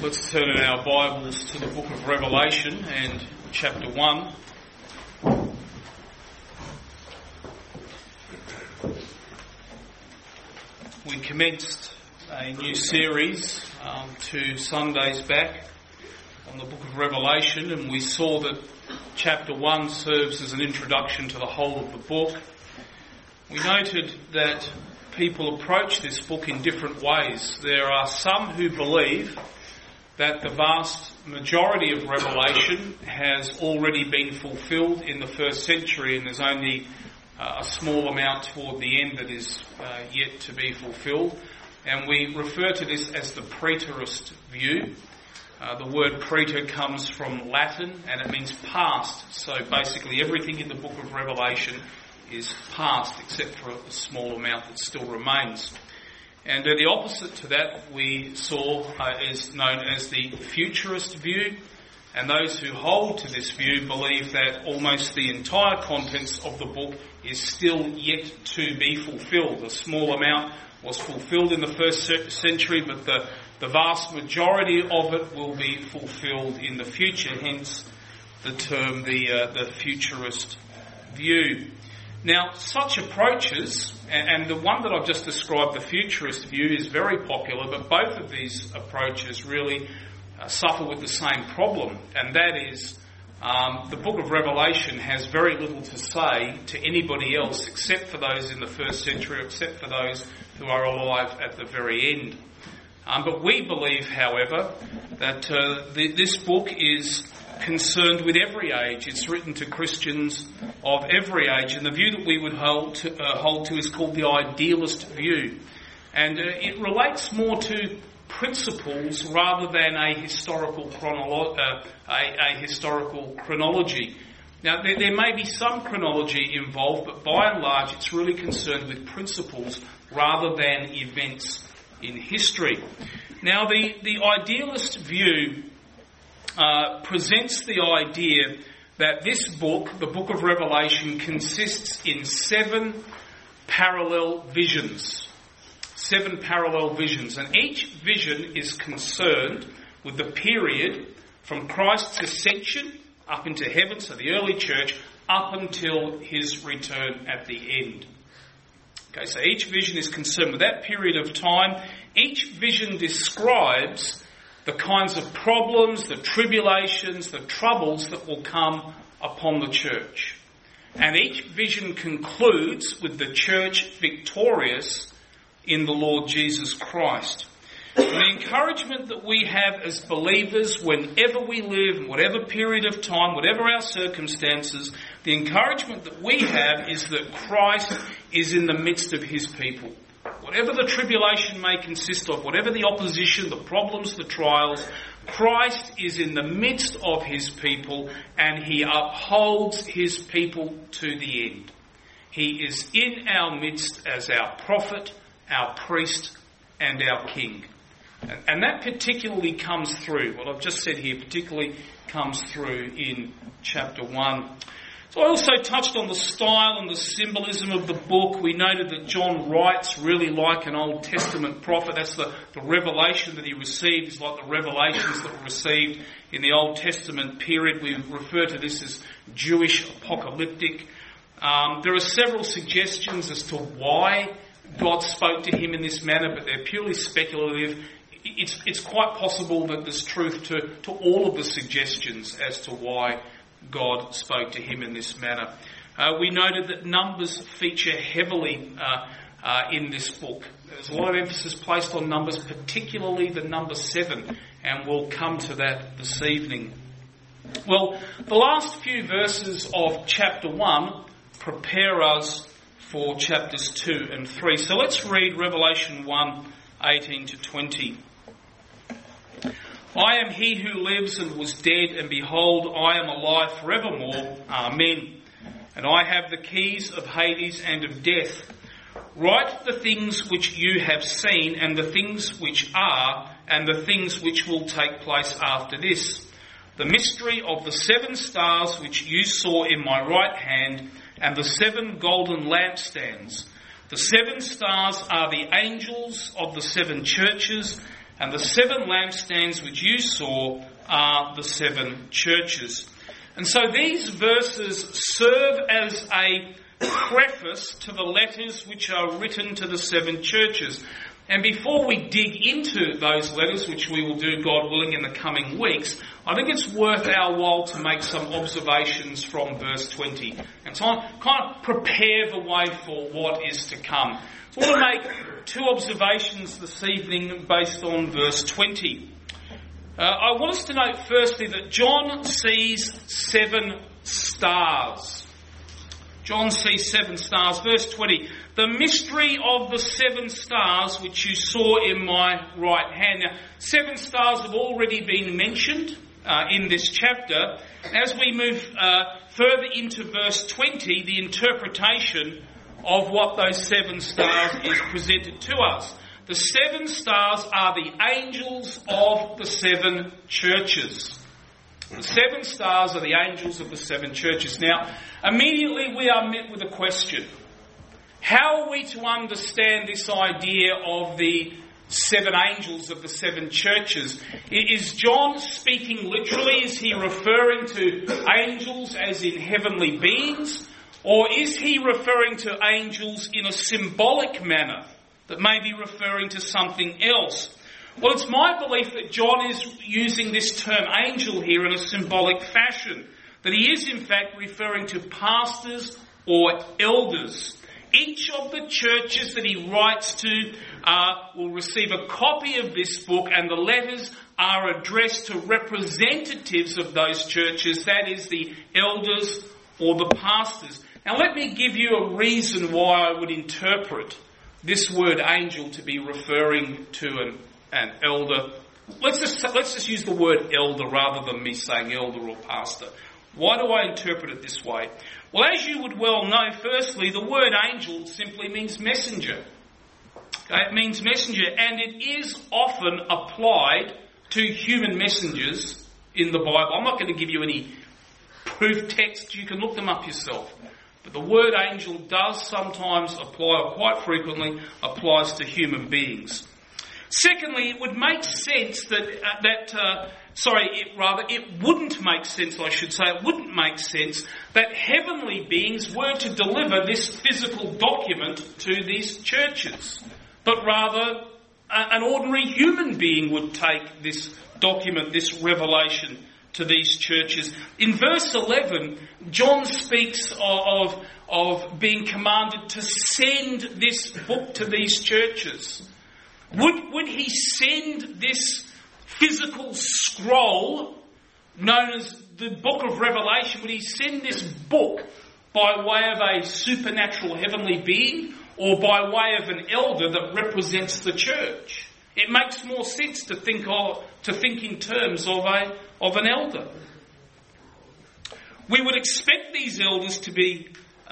Let's turn in our Bibles to the book of Revelation and chapter 1. We commenced a new series 2 Sundays back on the book of Revelation, and we saw that chapter 1 serves as an introduction to the whole of the book. We noted that people approach this book in different ways. There are some who believe that the vast majority of Revelation has already been fulfilled in the first century, and there's only a small amount toward the end that is yet to be fulfilled. And we refer to this as the preterist view. The word preter comes from Latin and it means past. So basically everything in the book of Revelation is past except for a small amount that still remains. And the opposite to that we saw is known as the futurist view. And those who hold to this view believe that almost the entire contents of the book is still yet to be fulfilled. A small amount was fulfilled in the first century, but the vast majority of it will be fulfilled in the future, hence the term the futurist view. Now, such approaches, and the one that I've just described, the futurist view, is very popular, but both of these approaches really suffer with the same problem, and that is the book of Revelation has very little to say to anybody else except for those in the first century, except for those who are alive at the very end. But we believe, however, that this book is concerned with every age. It's written to Christians of every age, and the view that we would hold to is called the idealist view. And it relates more to principles rather than a historical chronology. Now, there may be some chronology involved, but by and large it's really concerned with principles rather than events in history. Now, the idealist view presents the idea that this book, the book of Revelation, consists in 7 parallel visions. 7 parallel visions, and each vision is concerned with the period from Christ's ascension up into heaven, so the early church, up until his return at the end. Okay, so each vision is concerned with that period of time. Each vision describes the kinds of problems, the tribulations, the troubles that will come upon the church. And each vision concludes with the church victorious in the Lord Jesus Christ. And the encouragement that we have as believers, whenever we live, in whatever period of time, whatever our circumstances, the encouragement that we have is that Christ is in the midst of his people. Whatever the tribulation may consist of, whatever the opposition, the problems, the trials, Christ is in the midst of his people and he upholds his people to the end. He is in our midst as our prophet, our priest and our king. And that particularly comes through, what I've just said here particularly comes through in chapter 1. So I also touched on the style and the symbolism of the book. We noted that John writes really like an Old Testament prophet. That's the revelation that he received is like the revelations that were received in the Old Testament period. We refer to this as Jewish apocalyptic. There are several suggestions as to why God spoke to him in this manner, but they're purely speculative. It's quite possible that there's truth to all of the suggestions as to why God spoke to him in this manner. We noted that numbers feature heavily in this book. There's a lot of emphasis placed on numbers, particularly the number 7, and we'll come to that this evening. Well, the last few verses of chapter 1 prepare us for chapters 2 and 3. So let's read Revelation 1, 18 to 20. I am he who lives and was dead, and behold, I am alive forevermore. Amen. And I have the keys of Hades and of death. Write the things which you have seen, and the things which are, and the things which will take place after this. The mystery of the 7 stars which you saw in my right hand, and the 7 golden lampstands. The 7 stars are the angels of the 7 churches, And the 7 lampstands which you saw are the 7 churches. And so these verses serve as a preface to the letters which are written to the 7 churches. And before we dig into those letters, which we will do, God willing, in the coming weeks, I think it's worth our while to make some observations from verse 20 and to kind of prepare the way for what is to come. So I want to make 2 observations this evening based on verse 20. I want us to note firstly that John sees 7 stars. John sees 7 stars. Verse 20, the mystery of the 7 stars which you saw in my right hand. Now, 7 stars have already been mentioned in this chapter. As we move further into verse 20, the interpretation of what those 7 stars is presented to us. The 7 stars are the angels of the 7 churches. The 7 stars are the angels of the 7 churches. Now, immediately we are met with a question. How are we to understand this idea of the 7 angels of the 7 churches? Is John speaking literally? Is he referring to angels as in heavenly beings? Or is he referring to angels in a symbolic manner that may be referring to something else? Well, it's my belief that John is using this term angel here in a symbolic fashion, that he is in fact referring to pastors or elders. Each of the churches that he writes to will receive a copy of this book, and the letters are addressed to representatives of those churches, that is, the elders or the pastors. Now let me give you a reason why I would interpret this word angel to be referring to an elder. Let's just use the word elder rather than me saying elder or pastor. Why do I interpret it this way? Well, as you would well know, firstly, the word angel simply means messenger. Okay, it means messenger, and it is often applied to human messengers in the Bible. I'm not going to give you any proof texts. You can look them up yourself. But the word angel does sometimes apply, or quite frequently applies to human beings. Secondly, it would make sense it wouldn't make sense, it wouldn't make sense that heavenly beings were to deliver this physical document to these churches. But rather, an ordinary human being would take this document, this revelation, to these churches. In verse 11, John speaks of being commanded to send this book to these churches. Would he send this physical scroll, known as the Book of Revelation, would he send this book by way of a supernatural heavenly being or by way of an elder that represents the church? It makes more sense to think in terms of an elder. We would expect these letters to be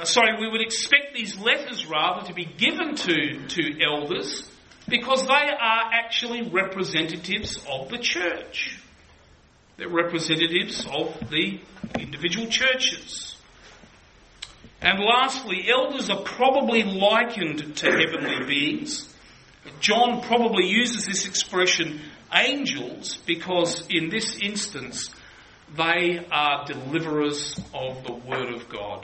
given to elders, because they are actually representatives of the church. They're representatives of the individual churches. And lastly, elders are probably likened to heavenly beings. John probably uses this expression, angels, because in this instance, they are deliverers of the Word of God.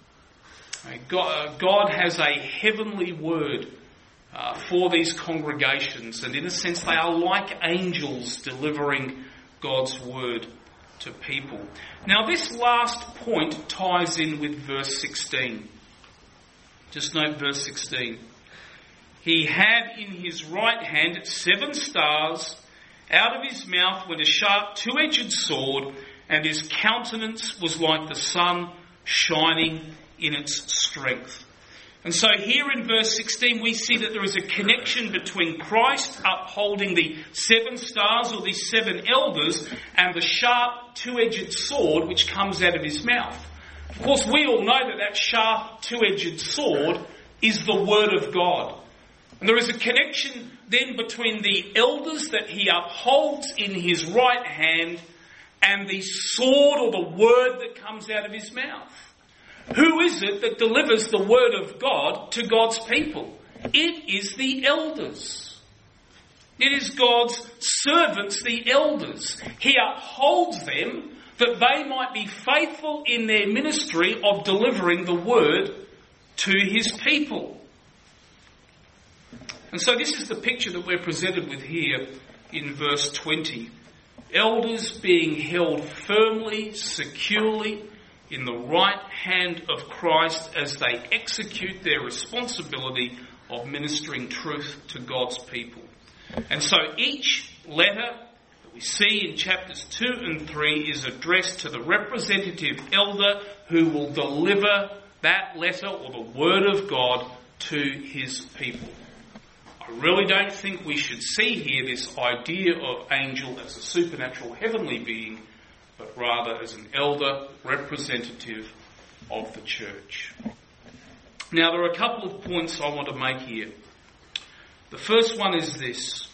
God has a heavenly word for these congregations, and in a sense they are like angels delivering God's word to people. Now this last point ties in with verse 16. Just note verse 16. He had in his right hand 7 stars, out of his mouth went a sharp 2-edged sword, and his countenance was like the sun shining in its strength. And so here in verse 16 we see that there is a connection between Christ upholding the 7 stars, or these 7 elders, and the sharp 2-edged sword which comes out of his mouth. Of course, we all know that sharp 2-edged sword is the Word of God. And there is a connection then between the elders that he upholds in his right hand and the sword or the word that comes out of his mouth. Who is it that delivers the word of God to God's people? It is the elders. It is God's servants, the elders. He upholds them that they might be faithful in their ministry of delivering the word to his people. And so this is the picture that we're presented with here in verse 20. Elders being held firmly, securely in the right hand of Christ as they execute their responsibility of ministering truth to God's people. And so each letter that we see in chapters 2 and 3 is addressed to the representative elder who will deliver that letter or the word of God to his people. I really don't think we should see here this idea of angel as a supernatural heavenly being, but rather as an elder representative of the church. Now, there are a couple of points I want to make here. The first one is this.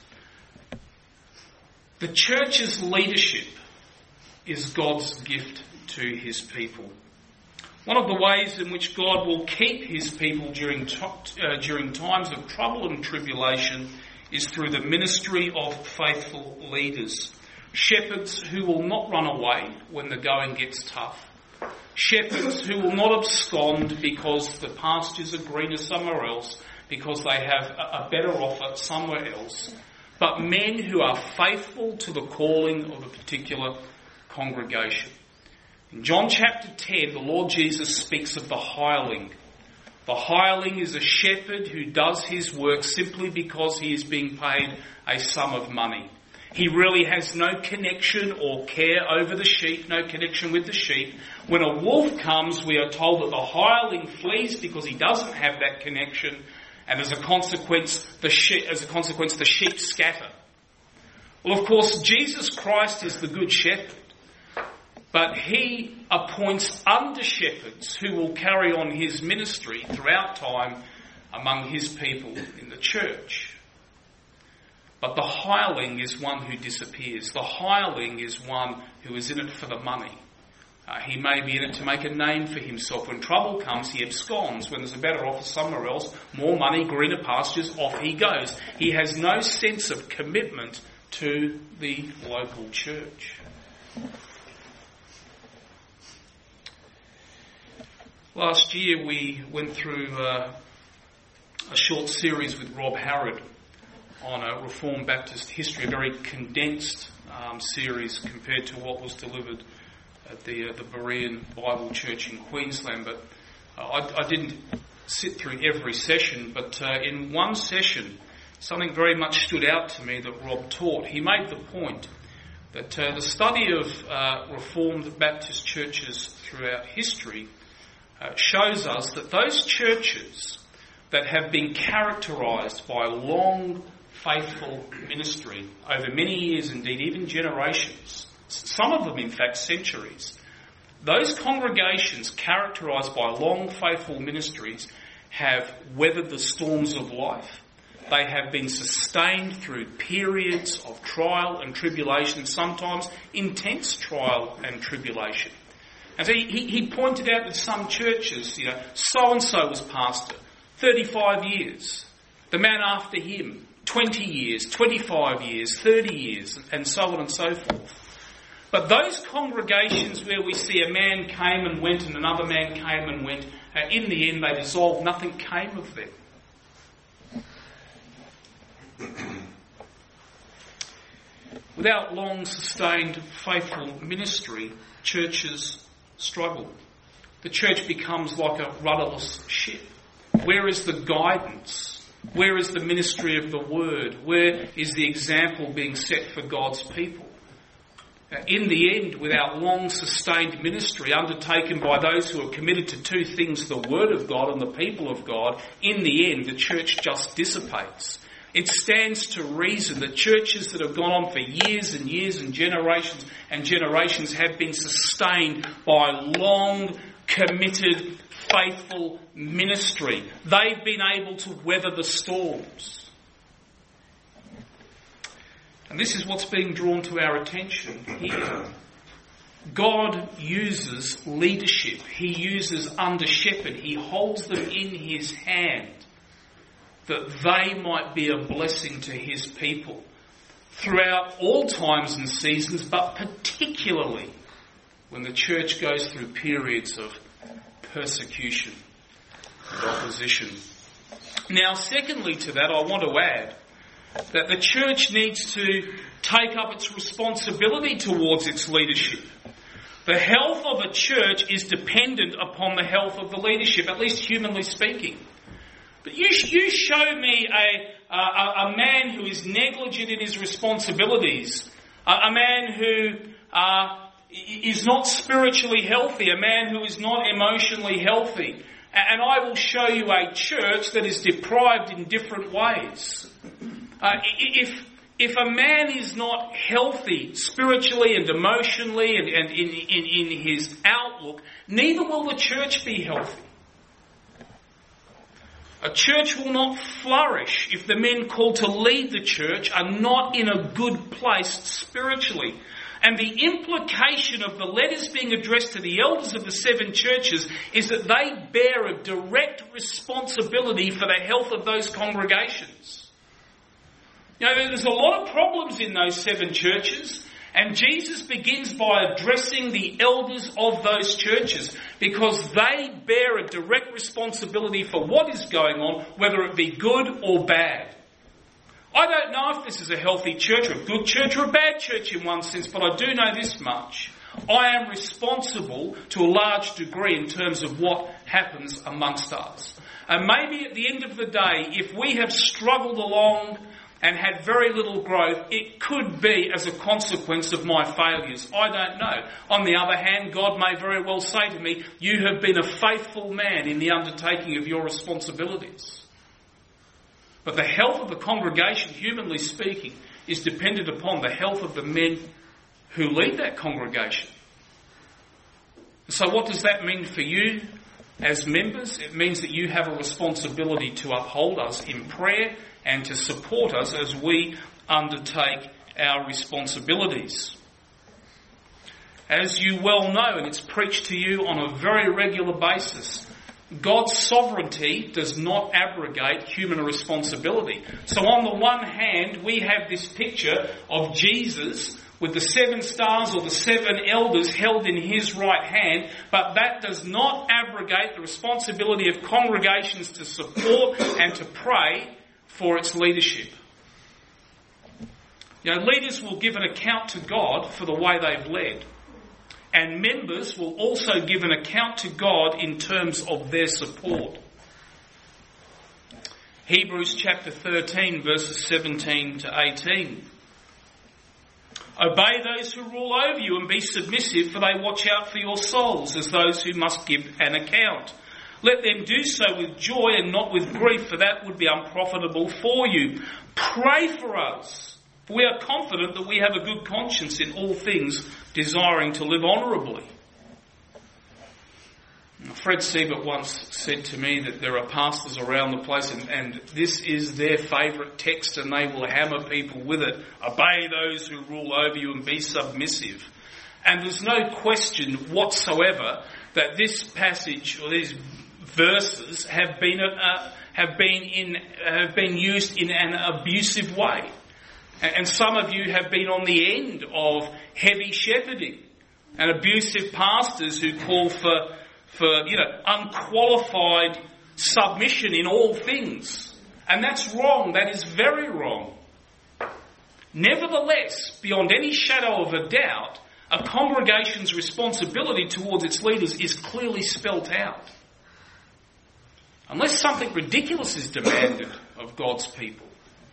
The church's leadership is God's gift to his people. One of the ways in which God will keep his people during times of trouble and tribulation is through the ministry of faithful leaders. Shepherds who will not run away when the going gets tough. Shepherds who will not abscond because the pastures are greener somewhere else, because they have a better offer somewhere else. But men who are faithful to the calling of a particular congregation. In John chapter 10, the Lord Jesus speaks of the hireling. The hireling is a shepherd who does his work simply because he is being paid a sum of money. He really has no connection or care over the sheep, no connection with the sheep. When a wolf comes, we are told that the hireling flees because he doesn't have that connection, and as a consequence, the sheep scatter. Well, of course, Jesus Christ is the good shepherd. But he appoints under-shepherds who will carry on his ministry throughout time among his people in the church. But the hireling is one who disappears. The hireling is one who is in it for the money. He may be in it to make a name for himself. When trouble comes, he absconds. When there's a better offer somewhere else, more money, greener pastures, off he goes. He has no sense of commitment to the local church. Last year we went through a short series with Rob Harrod on a Reformed Baptist history, a very condensed series compared to what was delivered at the Berean Bible Church in Queensland. But I didn't sit through every session, but in one session something very much stood out to me that Rob taught. He made the point that the study of Reformed Baptist churches throughout history shows us that those churches that have been characterised by long, faithful ministry over many years, indeed even generations, some of them in fact centuries, those congregations characterised by long, faithful ministries have weathered the storms of life. They have been sustained through periods of trial and tribulation, sometimes intense trial and tribulation. And so he pointed out that some churches, so-and-so was pastor, 35 years. The man after him, 20 years, 25 years, 30 years, and so on and so forth. But those congregations where we see a man came and went and another man came and went, in the end they dissolved, nothing came of them. Without long sustained faithful ministry, churches struggle. The church becomes like a rudderless ship. Where is the guidance? Where is the ministry of the word? Where is the example being set for God's people? In the end, without long sustained ministry undertaken by those who are committed to two things, the word of God and the people of God, in the end the church just dissipates. It stands to reason that churches that have gone on for years and years and generations have been sustained by long, committed, faithful ministry. They've been able to weather the storms. And this is what's being drawn to our attention here. God uses leadership. He uses under-shepherd. He holds them in his hand, that they might be a blessing to his people, throughout all times and seasons, but particularly when the church goes through periods of persecution and opposition. Now, secondly to that, I want to add that the church needs to take up its responsibility towards its leadership. The health of a church is dependent upon the health of the leadership, at least humanly speaking. But you show me a man who is negligent in his responsibilities, a man who is not spiritually healthy, a man who is not emotionally healthy, and I will show you a church that is deprived in different ways. If a man is not healthy spiritually and emotionally and in his outlook, neither will the church be healthy. A church will not flourish if the men called to lead the church are not in a good place spiritually. And the implication of the letters being addressed to the elders of the 7 churches is that they bear a direct responsibility for the health of those congregations. You know, there's a lot of problems in those 7 churches, and Jesus begins by addressing the elders of those churches because they bear a direct responsibility for what is going on, whether it be good or bad. I don't know if this is a healthy church or a good church or a bad church in one sense, but I do know this much. I am responsible to a large degree in terms of what happens amongst us. And maybe at the end of the day, if we have struggled along and had very little growth, it could be as a consequence of my failures. I don't know. On the other hand, God may very well say to me, you have been a faithful man in the undertaking of your responsibilities. But the health of the congregation, humanly speaking, is dependent upon the health of the men who lead that congregation. So what does that mean for you as members? It means that you have a responsibility to uphold us in prayer and to support us as we undertake our responsibilities. As you well know, and it's preached to you on a very regular basis, God's sovereignty does not abrogate human responsibility. So on the one hand, we have this picture of Jesus with the 7 stars or the 7 elders held in his right hand, but that does not abrogate the responsibility of congregations to support and to pray for its leadership. You know, leaders will give an account to God for the way they've led. And members will also give an account to God in terms of their support. Hebrews chapter 13 verses 17 to 18. Obey those who rule over you and be submissive, for they watch out for your souls as those who must give an account. Let them do so with joy and not with grief, for that would be unprofitable for you. Pray for us. For we are confident that we have a good conscience in all things, desiring to live honourably. Fred Siebert once said to me that there are pastors around the place and this is their favourite text and they will hammer people with it. Obey those who rule over you and be submissive. And there's no question whatsoever that this passage or these verses have been used in an abusive way. And some of you have been on the end of heavy shepherding and abusive pastors who call for unqualified submission in all things. And that's wrong. That is very wrong. Nevertheless, beyond any shadow of a doubt, a congregation's responsibility towards its leaders is clearly spelt out. Unless something ridiculous is demanded of God's people.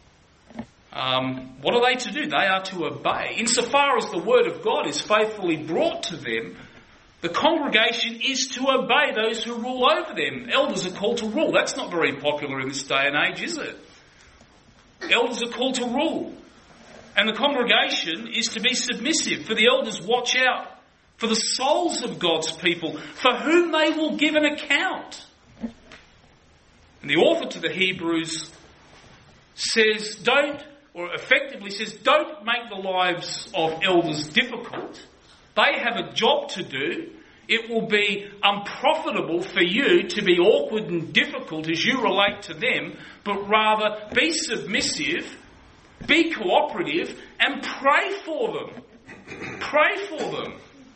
What are they to do? They are to obey. Insofar as the word of God is faithfully brought to them, the congregation is to obey those who rule over them. Elders are called to rule. That's not very popular in this day and age, is it? Elders are called to rule. And the congregation is to be submissive. For the elders watch out for the souls of God's people, for whom they will give an account. And the author to the Hebrews says, don't make the lives of elders difficult. They have a job to do. It will be unprofitable for you to be awkward and difficult as you relate to them, but rather be submissive, Be cooperative and pray for them. Pray for them.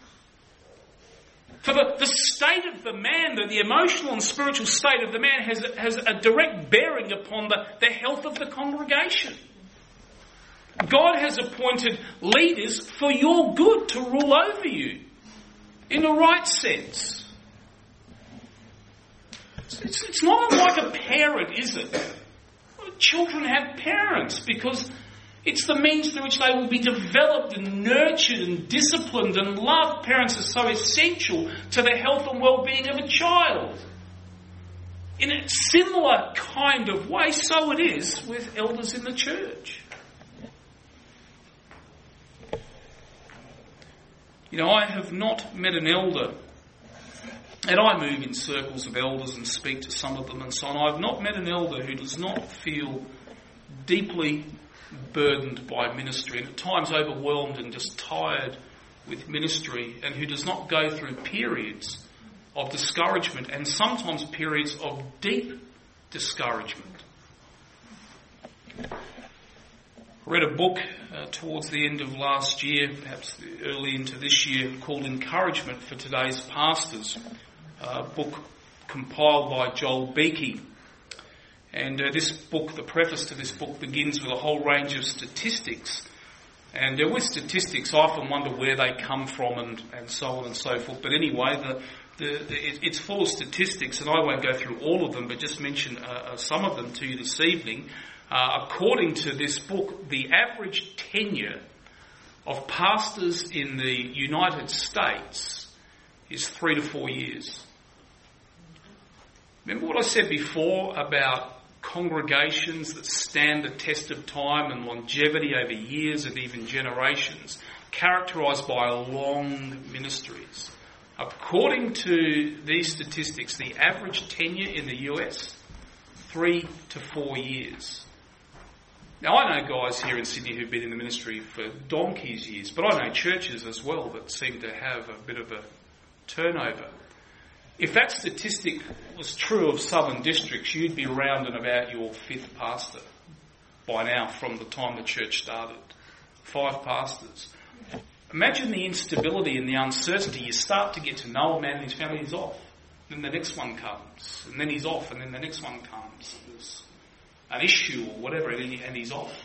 For the state of the man, the emotional and spiritual state of the man has a direct bearing upon the health of the congregation. God has appointed leaders for your good to rule over you in the right sense. It's not unlike a parent, is it? Children have parents because it's the means through which they will be developed and nurtured and disciplined and loved. Parents are so essential to the health and well-being of a child. In a similar kind of way, so it is with elders in the church. You know, I have not met an elder, and I move in circles of elders and speak to some of them and so on. I've not met an elder who does not feel deeply burdened by ministry and at times overwhelmed and just tired with ministry, and who does not go through periods of discouragement and sometimes periods of deep discouragement. I read a book towards the end of last year, perhaps early into this year, called Encouragement for Today's Pastors, a book compiled by Joel Beakey. And this book, the preface to this book, begins with a whole range of statistics. And with statistics, I often wonder where they come from and so on and so forth. But anyway, it's full of statistics, and I won't go through all of them, but just mention some of them to you this evening. According to this book, the average tenure of pastors in the United States is 3 to 4 years. Remember what I said before about congregations that stand the test of time and longevity over years and even generations, characterised by long ministries. According to these statistics, the average tenure in the US, 3 to 4 years. Now, I know guys here in Sydney who've been in the ministry for donkey's years, but I know churches as well that seem to have a bit of a turnover. If that statistic was true of southern districts, you'd be around and about your 5th pastor by now from the time the church started. 5 pastors. Imagine the instability and the uncertainty. You start to get to know a man and his family, he's off. Then the next one comes, and then he's off, and then the next one comes. There's an issue or whatever, and he's off.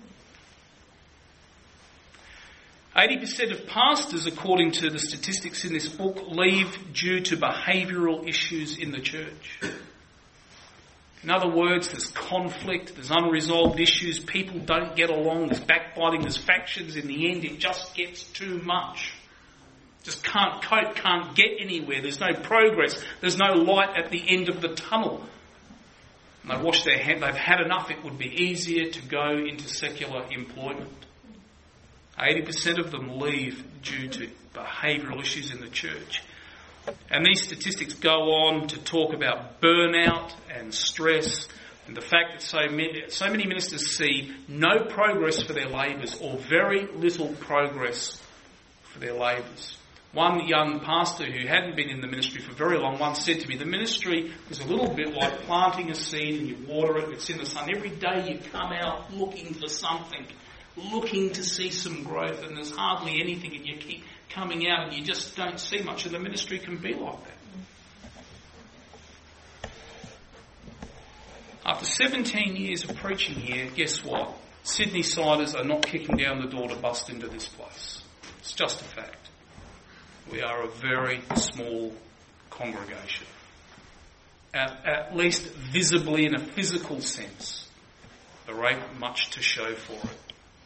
80% of pastors, according to the statistics in this book, leave due to behavioural issues in the church. In other words, there's conflict, there's unresolved issues, people don't get along, there's backbiting, there's factions. In the end, it just gets too much. Just can't cope, can't get anywhere, there's no progress, there's no light at the end of the tunnel. And they wash their hands, they've had enough, it would be easier to go into secular employment. 80% of them leave due to behavioural issues in the church. And these statistics go on to talk about burnout and stress and the fact that so many ministers see no progress for their labours or very little progress for their labours. One young pastor who hadn't been in the ministry for very long once said to me, the ministry is a little bit like planting a seed and you water it, it's in the sun. Every day you come out looking for something, looking to see some growth, and there's hardly anything, and you keep coming out and you just don't see much, and the ministry can be like that. After 17 years of preaching here, guess what? Sydney-siders are not kicking down the door to bust into this place. It's just a fact. We are a very small congregation. At least visibly in a physical sense. There ain't much to show for it.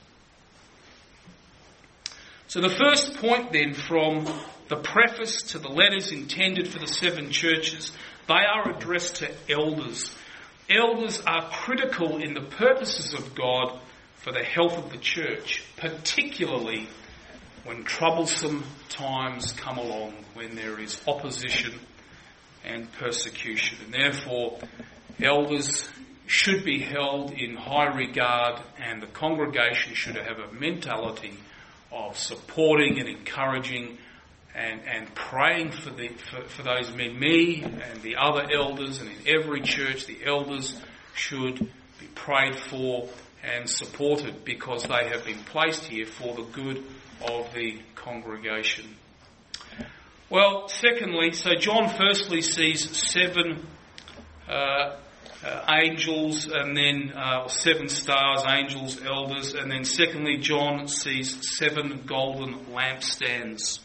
So the first point then from the preface to the letters intended for the 7 churches, they are addressed to elders. Elders are critical in the purposes of God for the health of the church, particularly when troublesome times come along, when there is opposition and persecution. And therefore, elders should be held in high regard, and the congregation should have a mentality of supporting and encouraging and praying for those men. Me and the other elders, and in every church the elders should be prayed for and supported because they have been placed here for the good of the congregation. Well, secondly, so John firstly sees 7 angels, and then 7 stars, angels, elders, and then secondly John sees 7 golden lampstands.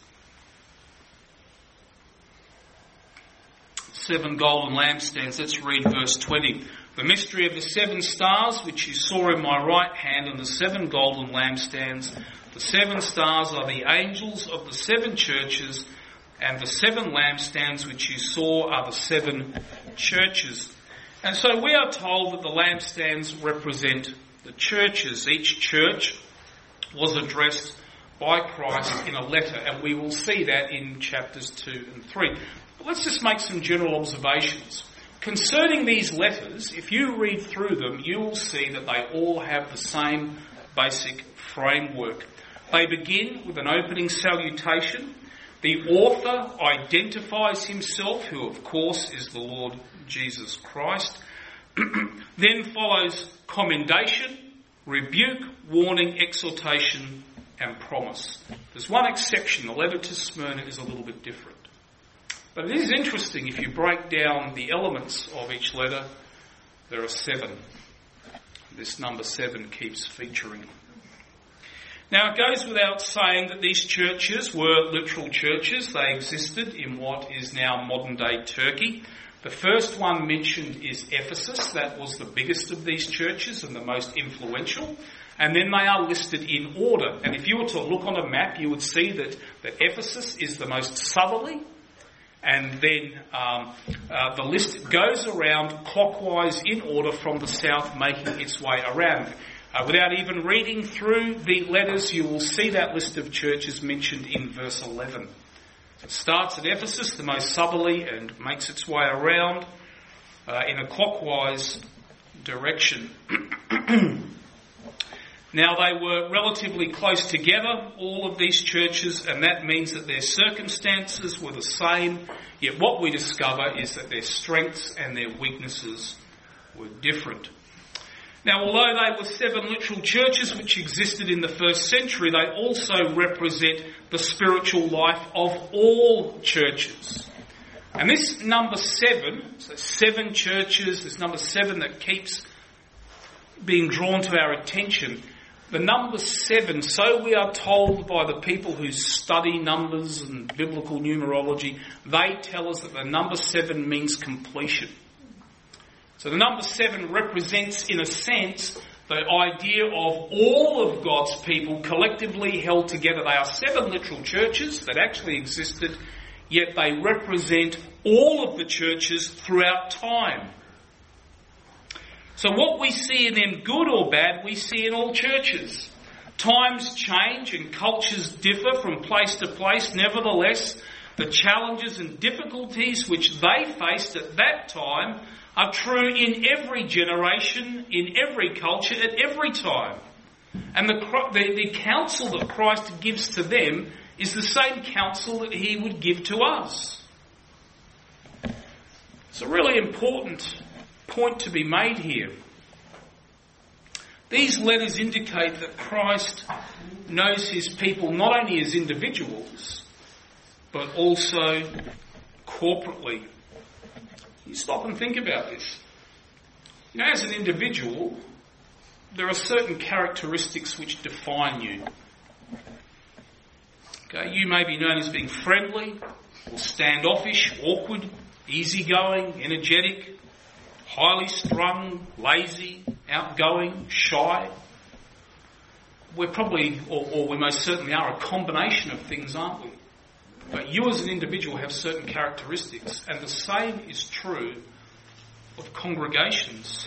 7 golden lampstands. Let's read verse 20. The mystery of the 7 stars which you saw in my right hand and the 7 golden lampstands. The 7 stars are the angels of the 7 churches, and the 7 lampstands which you saw are the 7 churches. And so we are told that the lampstands represent the churches. Each church was addressed by Christ in a letter, and we will see that in chapters 2 and 3. But let's just make some general observations. Concerning these letters, if you read through them, you will see that they all have the same basic framework. They begin with an opening salutation. The author identifies himself, who of course is the Lord Jesus Christ. Then follows commendation, rebuke, warning, exhortation, and promise. There's one exception. The letter to Smyrna is a little bit different. But it is interesting, if you break down the elements of each letter, there are 7. This number 7 keeps featuring. Now, it goes without saying that these churches were literal churches. They existed in what is now modern-day Turkey. The first one mentioned is Ephesus. That was the biggest of these churches and the most influential. And then they are listed in order. And if you were to look on a map, you would see that Ephesus is the most southerly. And then the list goes around clockwise in order from the south, making its way around. Without even reading through the letters, you will see that list of churches mentioned in verse 11. It starts at Ephesus, the most southerly, and makes its way around in a clockwise direction. Now, they were relatively close together, all of these churches, and that means that their circumstances were the same, yet what we discover is that their strengths and their weaknesses were different. Now, although they were 7 literal churches which existed in the first century, they also represent the spiritual life of all churches. And this number 7, so 7 churches, this number 7 that keeps being drawn to our attention, the number 7, so we are told by the people who study numbers and biblical numerology, they tell us that the number 7 means completion. So the number 7 represents, in a sense, the idea of all of God's people collectively held together. They are 7 literal churches that actually existed, yet they represent all of the churches throughout time. So what we see in them, good or bad, we see in all churches. Times change and cultures differ from place to place. Nevertheless, the challenges and difficulties which they faced at that time are true in every generation, in every culture, at every time. And the counsel that Christ gives to them is the same counsel that he would give to us. It's a really important point to be made here. These letters indicate that Christ knows his people not only as individuals, but also corporately. You stop and think about this. You know, as an individual, there are certain characteristics which define you. Okay, you may be known as being friendly, or standoffish, awkward, easygoing, energetic, highly strung, lazy, outgoing, shy. We're probably, or we most certainly are, a combination of things, aren't we? But you as an individual have certain characteristics, and the same is true of congregations.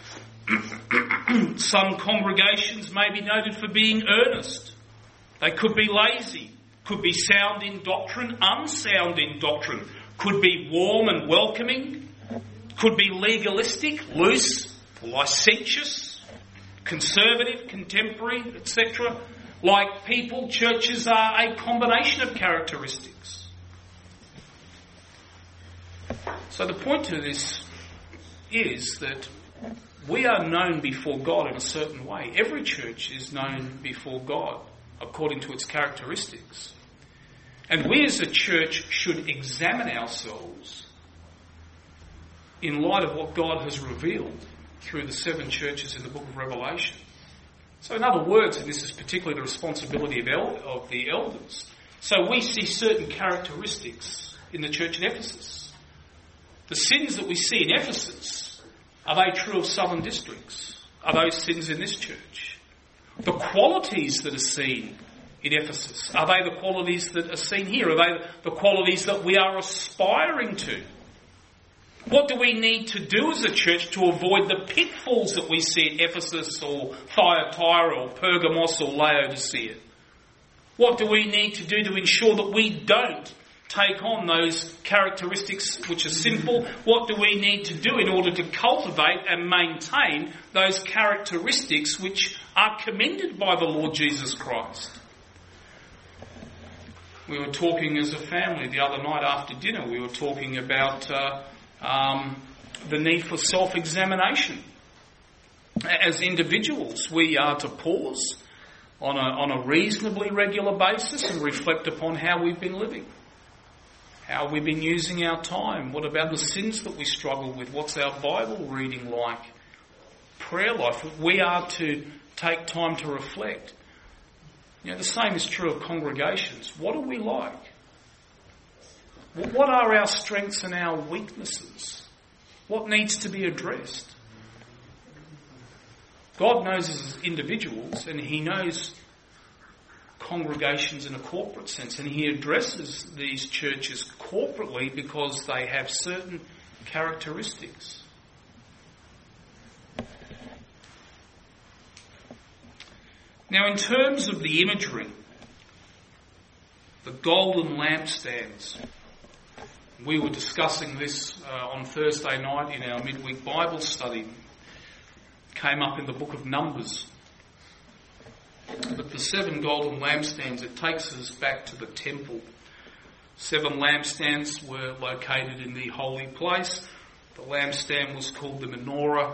Some congregations may be noted for being earnest. They could be lazy, could be sound in doctrine, unsound in doctrine, could be warm and welcoming, could be legalistic, loose, licentious, conservative, contemporary, etc. Like people, churches are a combination of characteristics. So the point to this is that we are known before God in a certain way. Every church is known before God according to its characteristics. And we as a church should examine ourselves in light of what God has revealed through the 7 churches in the book of Revelation. So in other words, and this is particularly the responsibility of the elders, so we see certain characteristics in the church in Ephesus. The sins that we see in Ephesus, are they true of southern districts? Are those sins in this church? The qualities that are seen in Ephesus, are they the qualities that are seen here? Are they the qualities that we are aspiring to? What do we need to do as a church to avoid the pitfalls that we see in Ephesus or Thyatira or Pergamos or Laodicea? What do we need to do to ensure that we don't take on those characteristics which are sinful? What do we need to do in order to cultivate and maintain those characteristics which are commended by the Lord Jesus Christ? We were talking as a family the other night after dinner. We were talking about the need for self-examination. As individuals, we are to pause on a reasonably regular basis and reflect upon how we've been living. How we've been using our time. What about the sins that we struggle with? What's our Bible reading like? Prayer life. We are to take time to reflect. The same is true of congregations. What are we like? What are our strengths and our weaknesses? What needs to be addressed? God knows us as individuals, and He knows congregations in a corporate sense, and He addresses these churches corporately because they have certain characteristics. Now, in terms of the imagery, the golden lampstands, we were discussing this on Thursday night in our midweek Bible study. It came up in the book of Numbers. But the 7 golden lampstands, it takes us back to the temple. 7 lampstands were located in the holy place. The lampstand was called the menorah.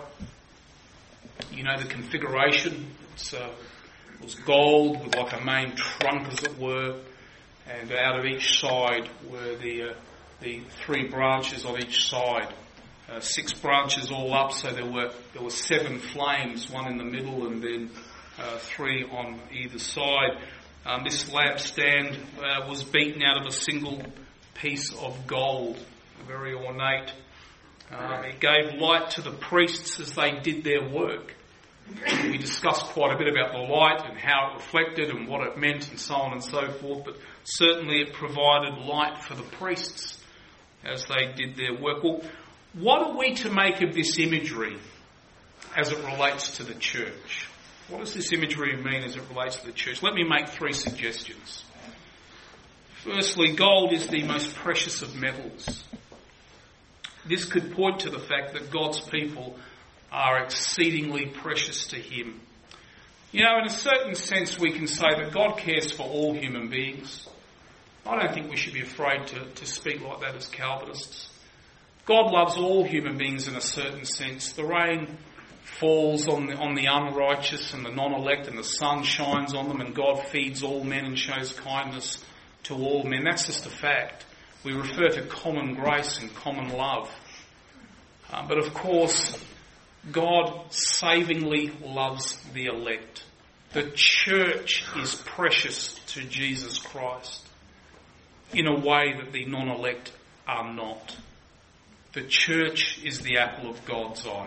You know the configuration. It was gold with like a main trunk, as it were, and out of each side were the 3 branches on each side. 6 branches all up, so there were 7 flames, 1 in the middle and then 3 on either side. This lampstand was beaten out of a single piece of gold, very ornate. It gave light to the priests as they did their work. We discussed quite a bit about the light and how it reflected and what it meant and so on and so forth, but certainly it provided light for the priests as they did their work. Well, what are we to make of this imagery as it relates to the church? What does this imagery mean as it relates to the church? Let me make 3 suggestions. Firstly, gold is the most precious of metals. This could point to the fact that God's people are exceedingly precious to Him. In a certain sense we can say that God cares for all human beings. I don't think we should be afraid to speak like that as Calvinists. God loves all human beings in a certain sense. The rain falls on the unrighteous and the non-elect, and the sun shines on them, and God feeds all men and shows kindness to all men. That's just a fact. We refer to common grace and common love. But of course, God savingly loves the elect. The church is precious to Jesus Christ in a way that the non-elect are not. The church is the apple of God's eye.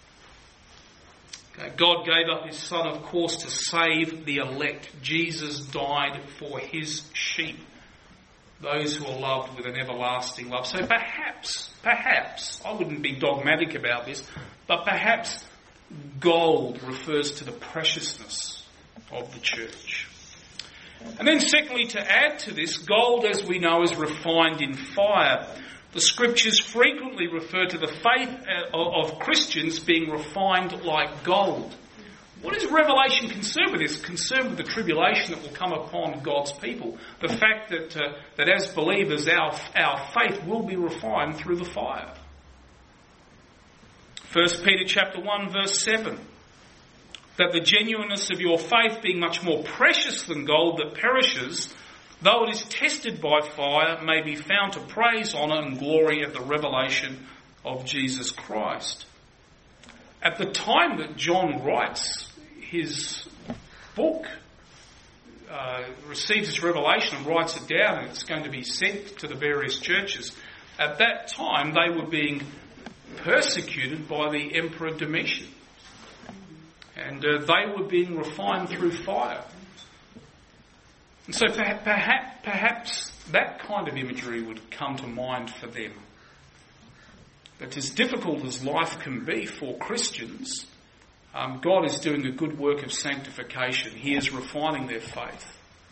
God gave up His Son, of course, to save the elect. Jesus died for His sheep, those who are loved with an everlasting love. So perhaps, I wouldn't be dogmatic about this, but perhaps gold refers to the preciousness of the church. And then secondly, to add to this, gold, as we know, is refined in fire. The Scriptures frequently refer to the faith of Christians being refined like gold. What is Revelation concerned with? It's concerned with the tribulation that will come upon God's people. The fact that as believers our faith will be refined through the fire. 1 Peter chapter 1 verse 7. That the genuineness of your faith, being much more precious than gold that perishes, though it is tested by fire, may be found to praise, honour and glory at the revelation of Jesus Christ. At the time that John writes his book, receives his revelation and writes it down, and it's going to be sent to the various churches, at that time they were being persecuted by the Emperor Domitian. And they were being refined through fire. And so perhaps that kind of imagery would come to mind for them. That as difficult as life can be for Christians, God is doing a good work of sanctification. He is refining their faith.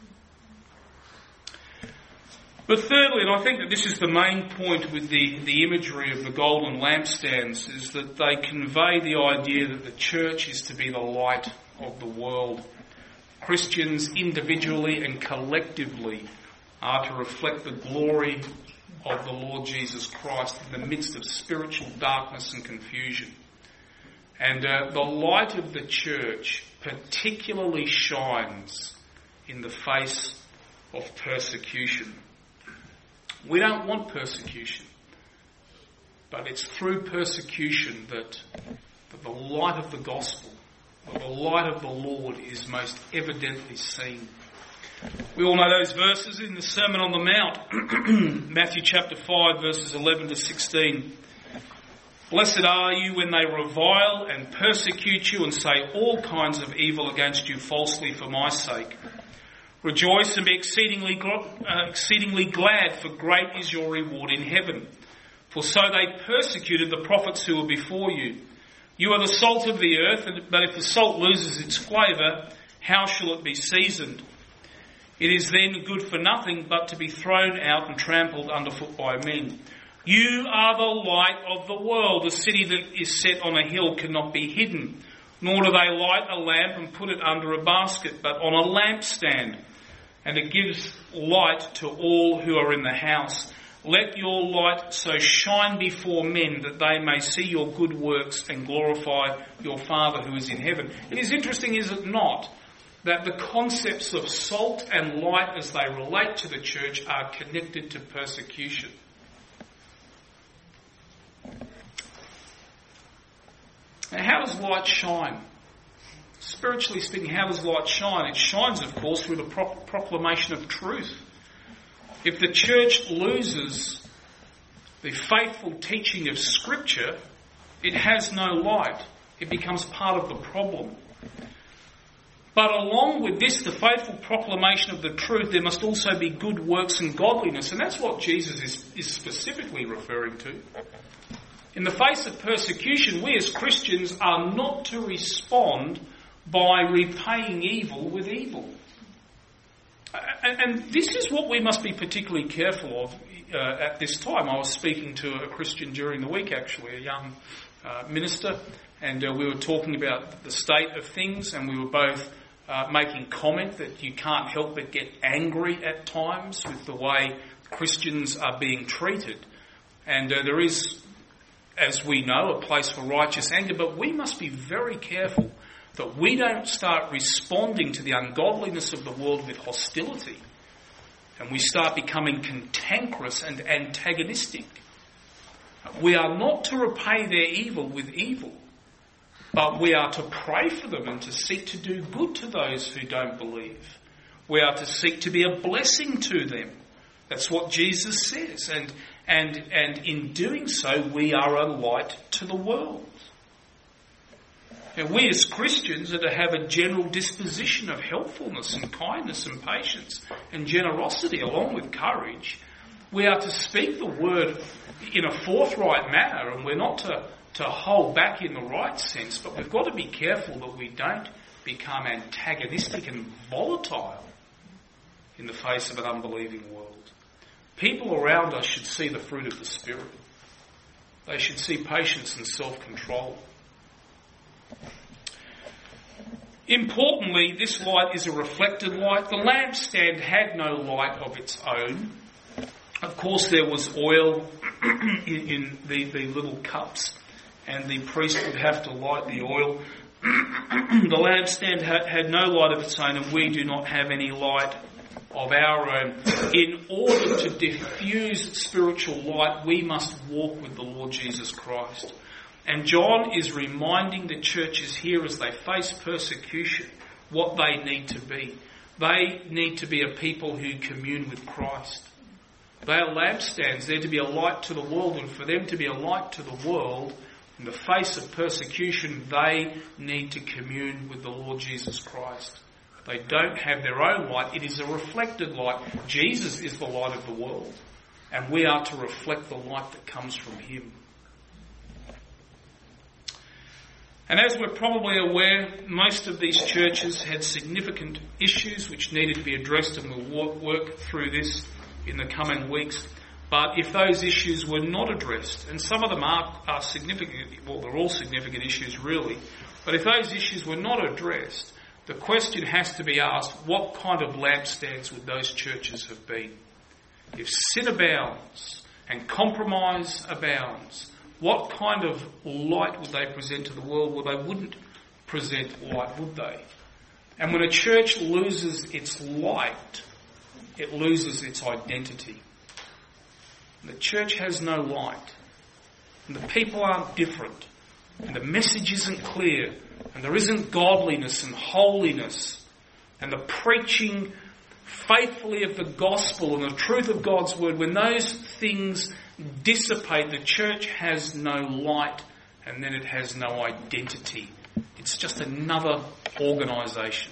But thirdly, and I think that this is the main point with the imagery of the golden lampstands, is that they convey the idea that the church is to be the light of the world. Christians individually and collectively are to reflect the glory of the Lord Jesus Christ in the midst of spiritual darkness and confusion. And the light of the church particularly shines in the face of persecution. We don't want persecution, but it's through persecution that the light of the gospel, that the light of the Lord is most evidently seen. We all know those verses in the Sermon on the Mount, Matthew chapter 5 verses 11 to 16. Blessed are you when they revile and persecute you and say all kinds of evil against you falsely for my sake. Rejoice and be exceedingly glad, for great is your reward in heaven. For so they persecuted the prophets who were before you. You are the salt of the earth, but if the salt loses its flavour, how shall it be seasoned? It is then good for nothing but to be thrown out and trampled underfoot by men. You are the light of the world. A city that is set on a hill cannot be hidden. Nor do they light a lamp and put it under a basket, but on a lampstand, and it gives light to all who are in the house. Let your light so shine before men that they may see your good works and glorify your Father who is in heaven. It is interesting, is it not, that the concepts of salt and light as they relate to the church are connected to persecution. Now, how does light shine? Spiritually speaking, how does light shine? It shines, of course, through the proclamation of truth. If the church loses the faithful teaching of Scripture, it has no light. It becomes part of the problem. But along with this, the faithful proclamation of the truth, there must also be good works and godliness. And that's what Jesus is specifically referring to. In the face of persecution, we as Christians are not to respond by repaying evil with evil. And this is what we must be particularly careful of at this time. I was speaking to a Christian during the week, actually, a young minister, and we were talking about the state of things, and we were both making comment that you can't help but get angry at times with the way Christians are being treated. And there is, as we know, a place for righteous anger, but we must be very careful that we don't start responding to the ungodliness of the world with hostility, and we start becoming cantankerous and antagonistic. We are not to repay their evil with evil, but we are to pray for them and to seek to do good to those who don't believe. We are to seek to be a blessing to them. That's what Jesus says. And in doing so, we are a light to the world. And we as Christians are to have a general disposition of helpfulness and kindness and patience and generosity along with courage. We are to speak the word in a forthright manner, and we're not to hold back in the right sense, but we've got to be careful that we don't become antagonistic and volatile in the face of an unbelieving world. People around us should see the fruit of the Spirit. They should see patience and self-control. Importantly, this light is a reflected light. The lampstand had no light of its own. Of course, there was oil in the little cups, and the priest would have to light the oil. The lampstand had no light of its own, and we do not have any light of our own. In order to diffuse spiritual light, we must walk with the Lord Jesus Christ. And John is reminding the churches here as they face persecution what they need to be. They need to be a people who commune with Christ. They are lampstands. They're to be a light to the world, and for them to be a light to the world, in the face of persecution, they need to commune with the Lord Jesus Christ. They don't have their own light. It is a reflected light. Jesus is the light of the world, and we are to reflect the light that comes from him. And as we're probably aware, most of these churches had significant issues which needed to be addressed, and we'll work through this in the coming weeks. But if those issues were not addressed, and some of them are significant, well, they're all significant issues really, but if those issues were not addressed, the question has to be asked, what kind of lampstands would those churches have been? If sin abounds and compromise abounds, what kind of light would they present to the world? Well, they wouldn't present light, would they? And when a church loses its light, it loses its identity. The church has no light, and the people aren't different, and the message isn't clear, and there isn't godliness and holiness, and the preaching faithfully of the gospel and the truth of God's word. When those things dissipate, the church has no light, and then it has no identity. It's just another organisation.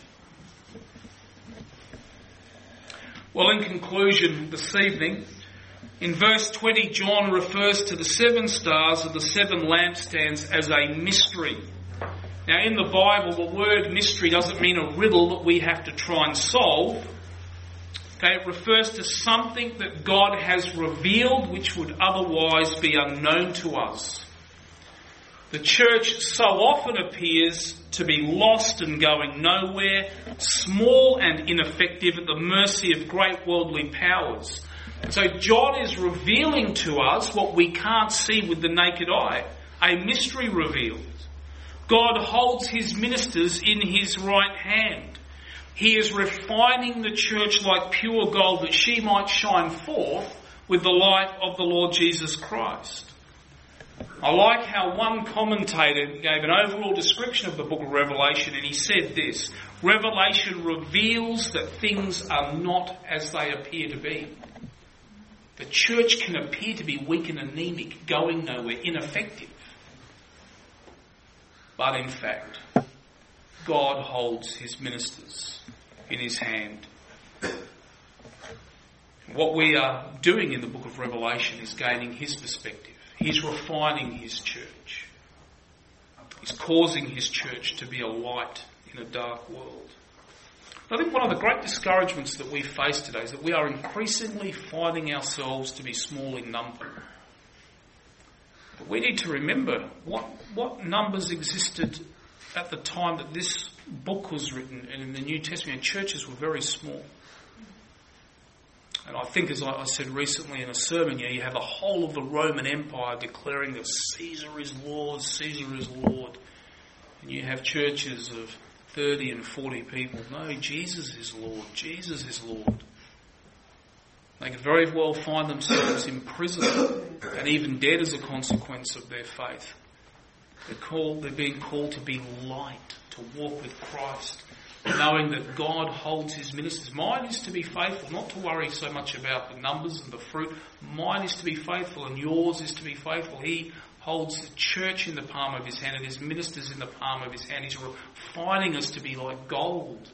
Well, in conclusion this evening, in verse 20, John refers to the 7 stars of the 7 lampstands as a mystery. Now, in the Bible, the word mystery doesn't mean a riddle that we have to try and solve. Okay, it refers to something that God has revealed which would otherwise be unknown to us. The church so often appears to be lost and going nowhere, small and ineffective at the mercy of great worldly powers. So John is revealing to us what we can't see with the naked eye, a mystery revealed. God holds his ministers in his right hand. He is refining the church like pure gold that she might shine forth with the light of the Lord Jesus Christ. I like how one commentator gave an overall description of the book of Revelation, and he said this: Revelation reveals that things are not as they appear to be. The church can appear to be weak and anemic, going nowhere, ineffective. But in fact, God holds his ministers in his hand. What we are doing in the book of Revelation is gaining his perspective. He's refining his church. He's causing his church to be a light in a dark world. I think one of the great discouragements that we face today is that we are increasingly finding ourselves to be small in number. But we need to remember what numbers existed at the time that this book was written, and in the New Testament, churches were very small. And I think, as I said recently in a sermon, you have the whole of the Roman Empire declaring that Caesar is Lord, Caesar is Lord. And you have churches of 30 and 40 people. No, Jesus is Lord, Jesus is Lord. They could very well find themselves in prison and even dead as a consequence of their faith. They're being called to be light, to walk with Christ, knowing that God holds his ministers. Mine is to be faithful, not to worry so much about the numbers and the fruit. Mine is to be faithful, and yours is to be faithful. He holds the church in the palm of his hand and his ministers in the palm of his hand. He's refining us to be like gold.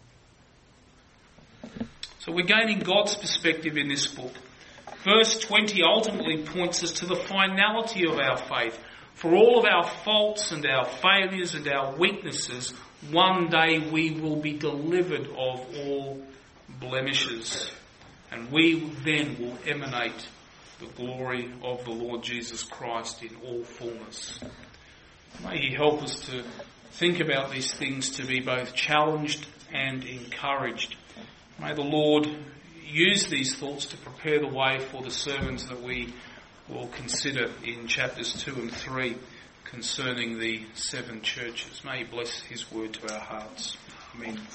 So we're gaining God's perspective in this book. Verse 20 ultimately points us to the finality of our faith. For all of our faults and our failures and our weaknesses, one day we will be delivered of all blemishes, and we then will emanate the glory of the Lord Jesus Christ in all fullness. May he help us to think about these things, to be both challenged and encouraged. May the Lord use these thoughts to prepare the way for the sermons that we will consider in chapters 2 and 3 concerning the 7 churches. May he bless his word to our hearts. Amen.